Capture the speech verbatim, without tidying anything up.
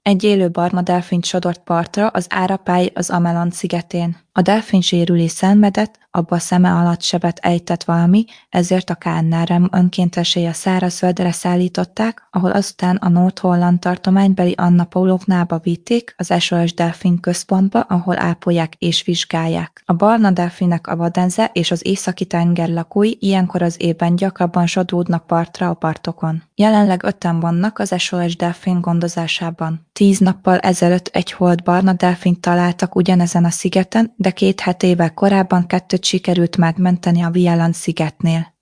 Egy élő barna delfint sodort partra az Árapály az Amelon szigetén. A delfin sérülés szenvedett, abba a szeme alatt sebet ejtett valami, ezért a K N R M önkéntesei a szárazföldre szállították, ahol azután a North Holland tartománybeli Anna Pavlovnába vitték, az S O S Delfin központba, ahol ápolják és vizsgálják. A barna delfinek a vadenze és az északi tenger lakói ilyenkor az évben gyakrabban sodródnak partra a partokon. Jelenleg öten vannak az S O S Delfin gondozásában. Tíz nappal ezelőtt egy holt barna delfint találtak ugyanezen a szigeten, de két hetével korábban kettőt sikerült megmenteni a Vialan szigetnél.